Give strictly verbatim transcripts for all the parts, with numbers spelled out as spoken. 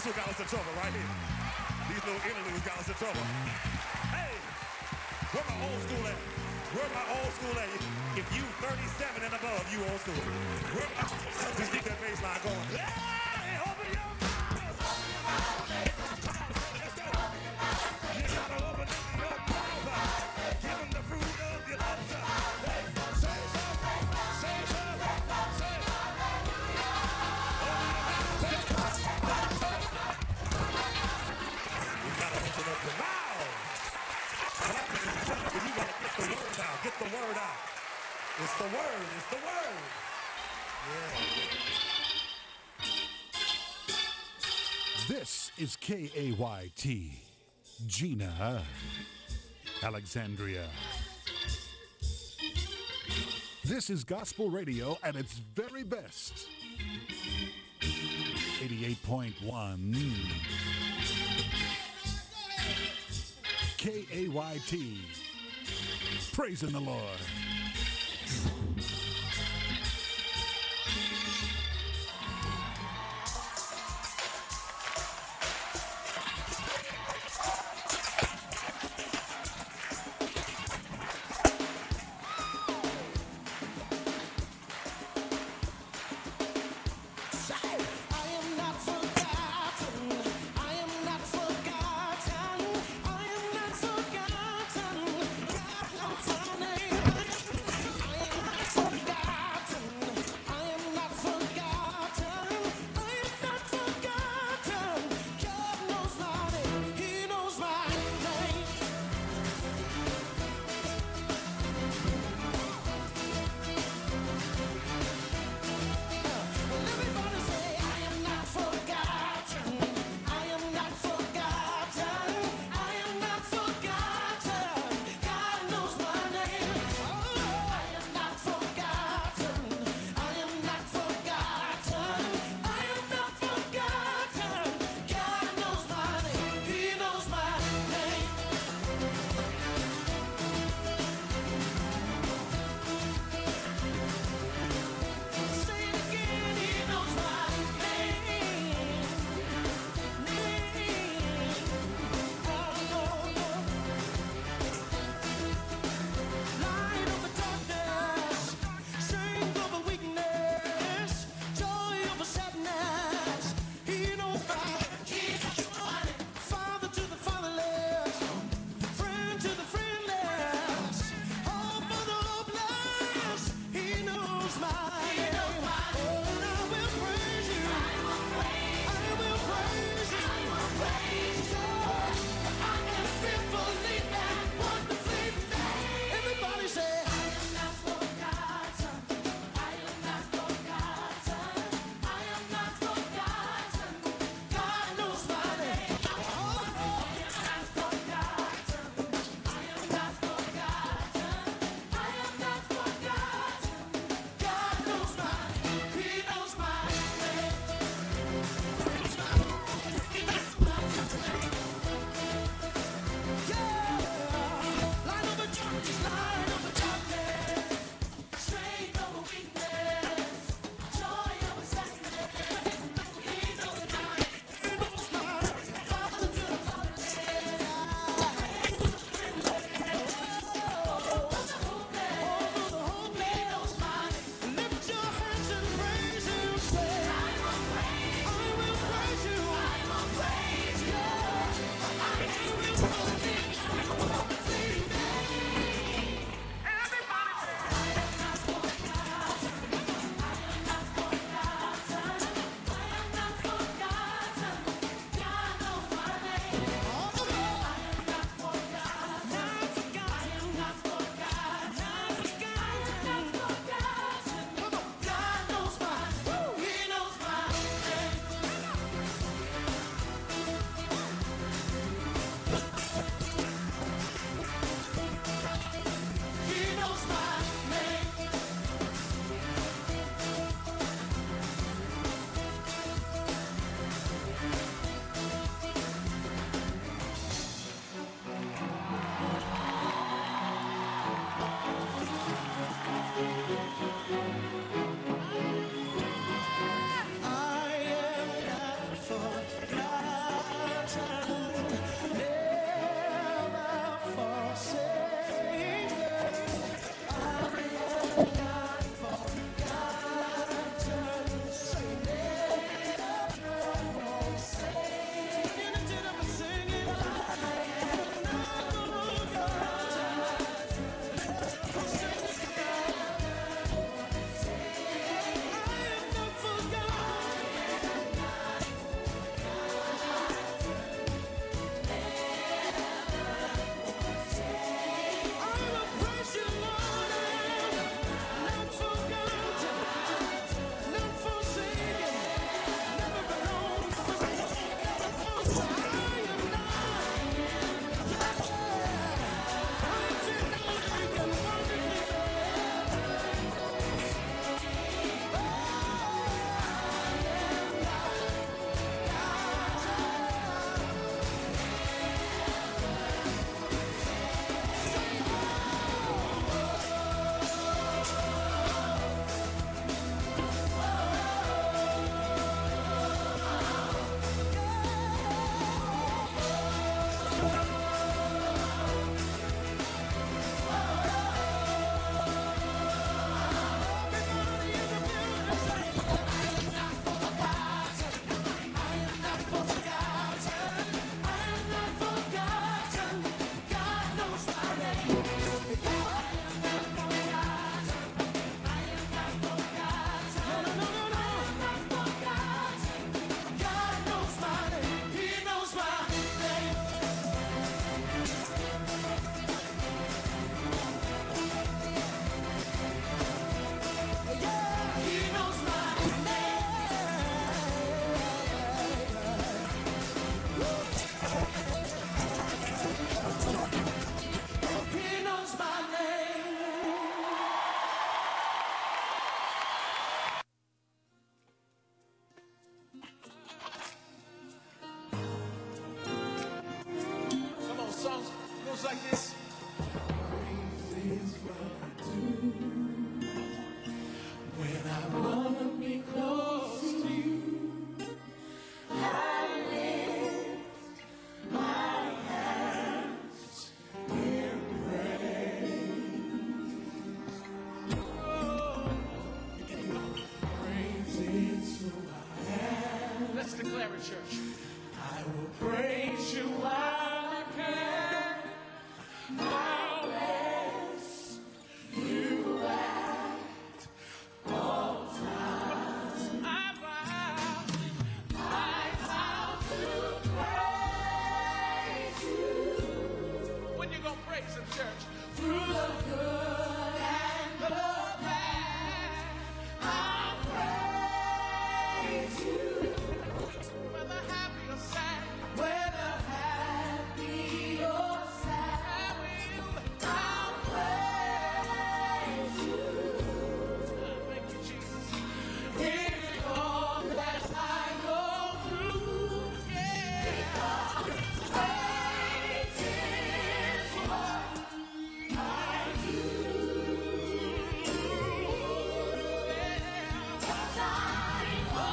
what got us in trouble right here. These little interludes got us in trouble. Hey, where my old school at? Where my old school at? If you thirty-seven and above, you old school. Where my, just keep that bass line going. Hey, open your mouth. Let's go. You gotta open up your mouth. Give them the fruit of your lips. Hey, say something. Say something. Say you gotta open up your mouth. You gotta get the word out. Get the word out. It's the word. It's the word. Yeah. This is K A Y T, Gina, Alexandria. This is gospel radio at its very best. eighty-eight point one K A Y T, praising the Lord. Forgotten. like this. When I wanna be close to you, I lift my hands in praise. Oh, praise is who I am. Let's declare it, church. I will praise you while I can. I'll bless you at all times. I vow, I vow to praise you. When you gonna praise him, church? Through the good and the bad, I'll praise you. Whether happy or sad, whether happy or sad, I will, I'll praise you. Thank you, Jesus. In all that I go through, yeah. Praise is what I do. Yeah. 'Cause I'm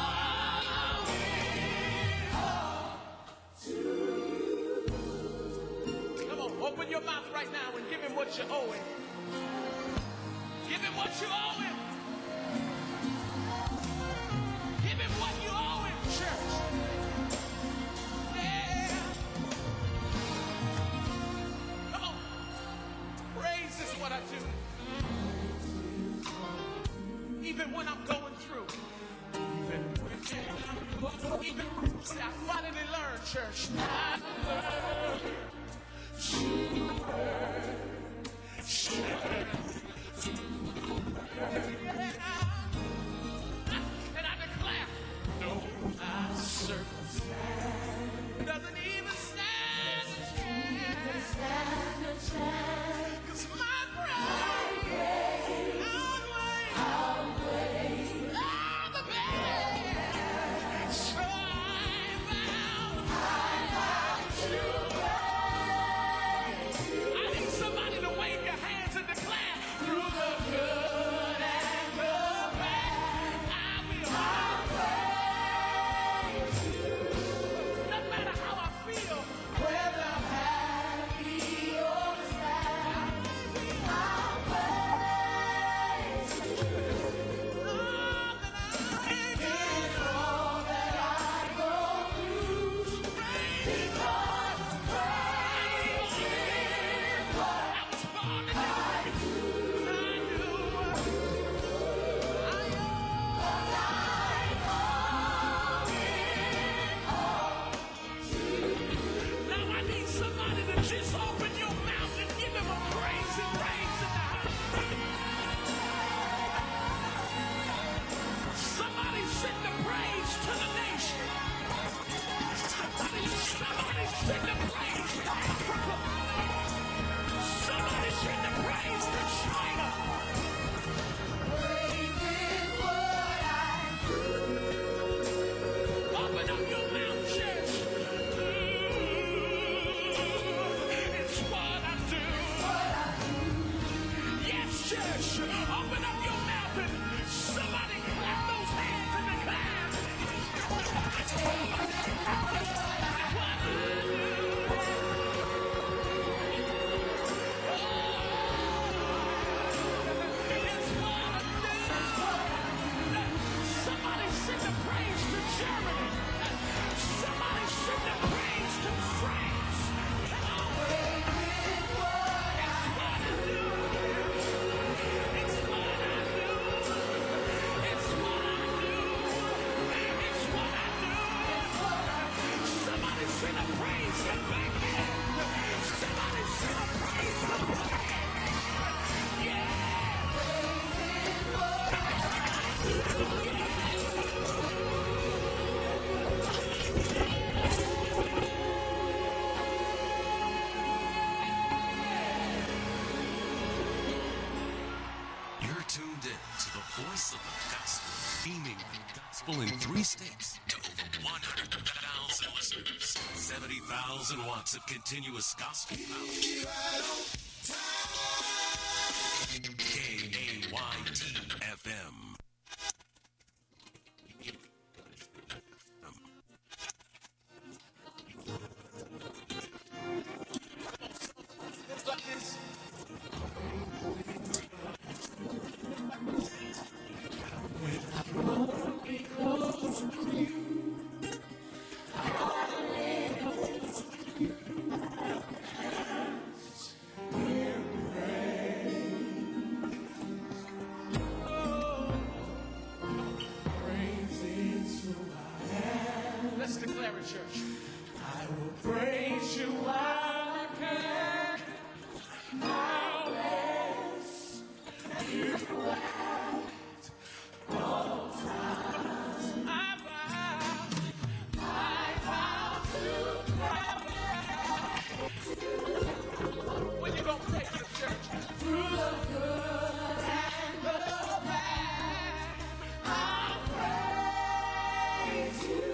Come on, open your mouth right now and give him what you owe him. Give him what you owe him. Give him what you owe him, church. Yeah. Come on. Praise is what I do. Even when I'm going through. Even even see, I finally learned, church. I learned to worship. And I declare, no, my circumstance doesn't even stand a chance. 'Cause my praise outweighs all the pain. So I vow to praise you. I need somebody to wave your hands and declare, through the good and the bad, I will praise you. No matter how I feel, whether happy or sad, I'll praise you. All that I in all that I go through, because praise is what I was born to do. I do. I Now I need somebody to just open your mouth and give him a praise and praise in the house. Somebody send the praise to the nation. Somebody, somebody send the praise to Africa. Somebody send the praise to China. Praise is what I do. Open up your mouth, church. It's what I do. Yes, church. Open up your mouth and somebody clap those hands in the clap. It's what I do. It's what I do. Somebody send the praise to Germany. Somebody send the praise to France. Come on. It's what I do. It's what I do. It's what I do. It's what I do. Somebody send a praise to Baghdad. Somebody send a praise to Baghdad. Yeah. You're tuned in to the voice of the gospel, beaming the gospel in three states to over one hundred thousand listeners. seventy thousand watts of continuous gospel power. K A Y T F M. Let's declare it, church. I will praise you while I can. Always you act all times. I vow, I vow to pray. When you gonna praise the church? Through the good and the bad, I'll praise you.